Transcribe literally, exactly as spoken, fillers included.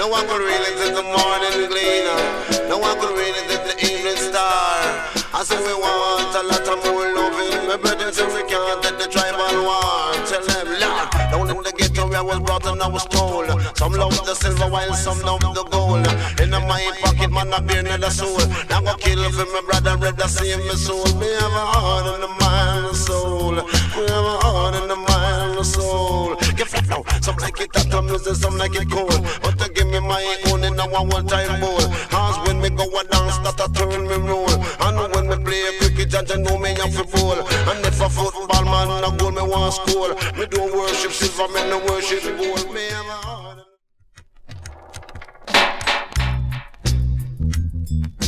No one could read it in the morning gleaner. No one could read it in the evening star. I say we want a lot of more loving. My brethren say we can't take the tribal war. Tell them, Lord, down in the ghetto where I was brought and I was told. Some love the silver while some love the gold. In my pocket man I bear another soul. Now go kill for my brother, brother save my soul. Me have a heart and a mind and a soul. We have a heart and a mind and a soul. Get flat now, some like it hot, music, some like it cold. But to give me my own in a one time bowl. Hands when me go a dance, that a turn me roll. And when me play cricket, judge I know me have to bowl. And if a football man a goal, me want score. Me don't worship silver, me no worship gold. Me have a heart.